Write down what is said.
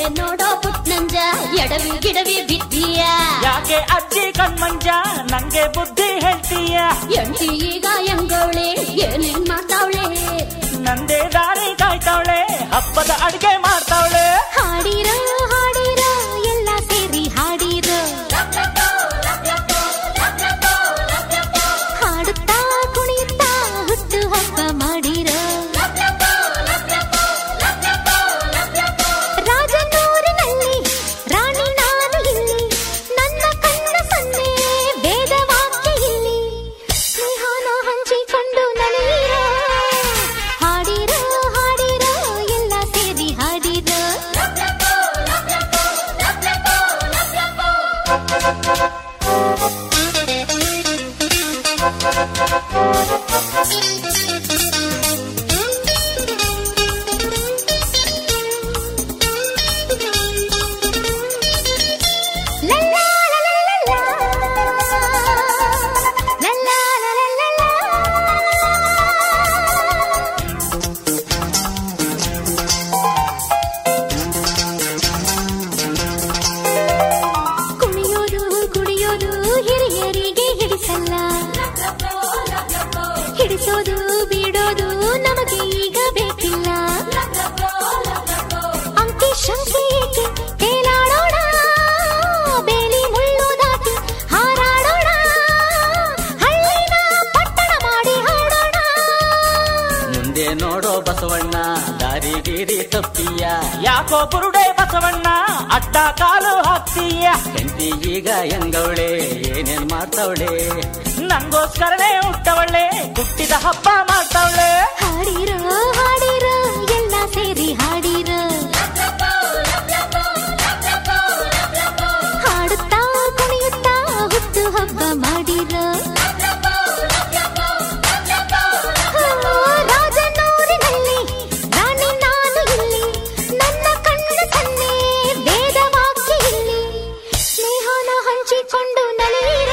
ನೋಡೋ ಪುಟ್ನಂಜ ಎಡವಿ ಗಿಡವಿ ಬಿದ್ದೀಯ ಯಾಕೆ ಅಜ್ಜಿ ಕಣ್ಮಂಜ ನಂಗೆ ಬುದ್ಧಿ ಹೇಳ್ತೀಯ ಎಂಟಿ ಈಗ ಹೆಂಗವಳೆ ಏನೇನ್ ಮಾಡ್ತಾವಳೆ ನಂದೇ ದಾರಿ ಕಾಯ್ತಾವಳೆ ಹಬ್ಬದ ಅಡ್ಗೆ ಮಾಡ್ತಾವಳೆ ಹಾಡಿರ ಹಾಡಿರ ಎಲ್ಲ ಸೇರಿ ಹಾಡಿರ ಹಾಡುತ್ತಾ ಕುಣಿಯುತ್ತಾ ಹುಟ್ಟು ಹಬ್ಬ ಮಾಡಿರ ರಾಜನೂರಿನಲ್ಲಿ ರಾಣಿ ನಾನು ಇಲ್ಲಿ ನನ್ನ ಕಣ್ಣ ಸನ್ನೆ ವೇದವಾಕ್ಯ ಇಲ್ಲಿ ಸ್ನೇಹನ ಹಂಚಿಕೊಂಡು ನಲಿರ ಹಾಡಿರ ಹಾಡಿರ ಎಲ್ಲ ಸೇರಿ ಹಾಡಿರ ಕುಣಿಯೋದು ಹಿರಿಯರಿಗೆ ಹಿಡಿಸಲ್ಲ ಹಿಡಿಸೋದು ಬಿಡೋದು ನಮಗೆ ಈಗ ಬೇಕಿಲ್ಲ ಅಂಕಿ ಶಂಕೆ ಏಕೆ ತೇಲಾಡೋಣ ಬೇಲಿ ಮುಳ್ಳು ದಾಟಿ ಹಾರಾಡೋಣ ಹಳ್ಳಿನ ಪಟ್ಟಣ ಮಾಡಿ ಹಾಡೋಣ ಮುಂದೆ ನೋಡೋ ಬಸವಣ್ಣ ದಾರಿ ಗೀರಿ ತಪ್ಪಿಯ ಯಾಕೋ ಬುರುಡೆ ಬಸವಣ್ಣ ಅಡ್ಡ ಕಾಲು ಹಾಕ್ತೀಯ ಹೆಂಡತಿ ಈಗ ಹೆಂಗವಳೆ ಏನೇನ್ ಮಾಡ್ತಾವಳೆ ನಂಗೋಸ್ಕರನೇ ಹುಟ್ಟವಳೆ ಹುಟ್ಟಿದ ಹಬ್ಬ ಮಾಡ್ತಾವಳೆ ಹಾಡಿರ ಹಾಡಿರ ಎಲ್ಲ ಸೇರಿ ಹಾಡಿರ ಹಾಡುತ್ತಾ ಕುಣಿಯುತ್ತಾ ಹುಟ್ಟು ಹಬ್ಬ ಮಾಡಿರ ರಾಜನೂರಿನಲ್ಲಿ ರಾಣಿ ನಾನು ಇಲ್ಲಿ ನನ್ನ ಕಣ್ಣ ಸನ್ನೆ ವೇದವಾಕ್ಯ ಇಲ್ಲಿ ಸ್ನೇಹನ ಹಂಚಿಕೊಂಡು ನಲಿರ